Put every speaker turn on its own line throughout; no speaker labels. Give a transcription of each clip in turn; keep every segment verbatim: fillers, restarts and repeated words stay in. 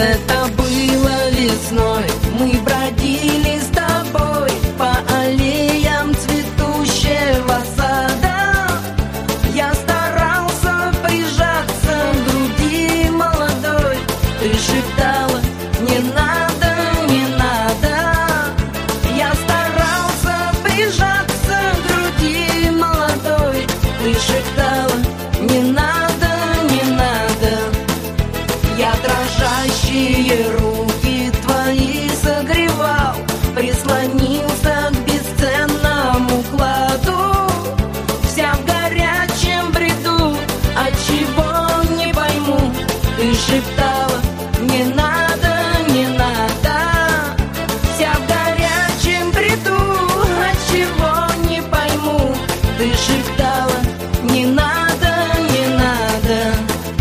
Это было весной, мы бродили с тобой по аллеям цветущего сада. Я старался прижаться к груди молодой, ты шептала: не надо, не надо. Я старался прижаться к груди молодой, ты шептала: не надо, не надо. Я дрожащие руки твои согревал, прислонился к бесценному кладу, вся в горячем бреду, отчего не пойму. Ты шептала: не надо, не надо. Вся в горячем бреду, отчего не пойму. Ты шептала: не надо, не надо.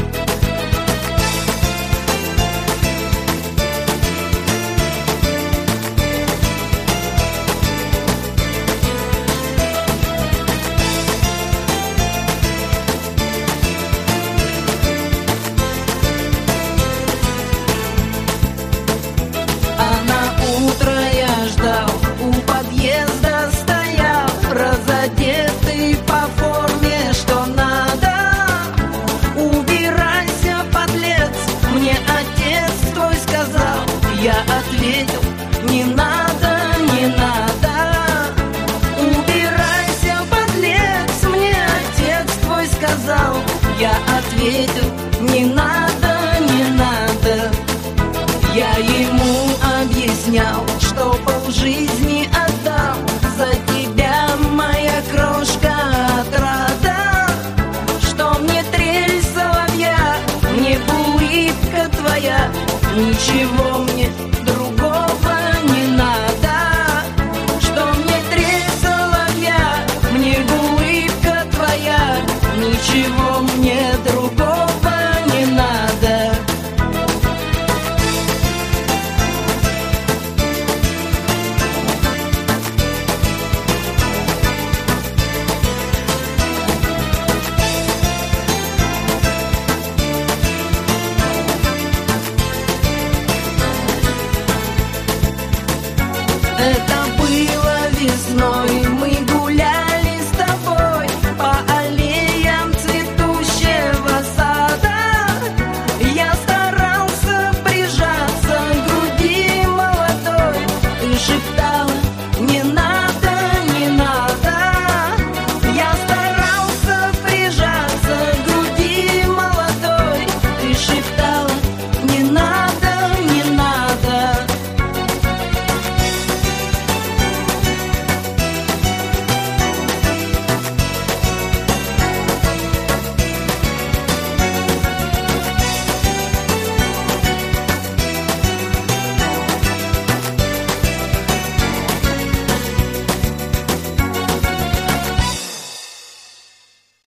А на утро я ждал, у подъезда стоял, разодетый по форме, что надо. Убирайся, подлец, мне отец твой сказал. Я ответил: не надо, не надо. Убирайся, подлец, мне отец твой сказал. Я ответил: не надо, не надо. Я ему объяснял, что полжизни отдал за тебя, моя крошка отрада. Что мне трель соловья, мне улыбка твоя, ничего мне другого не надо. Что мне трель соловья, мне улыбка твоя, ничего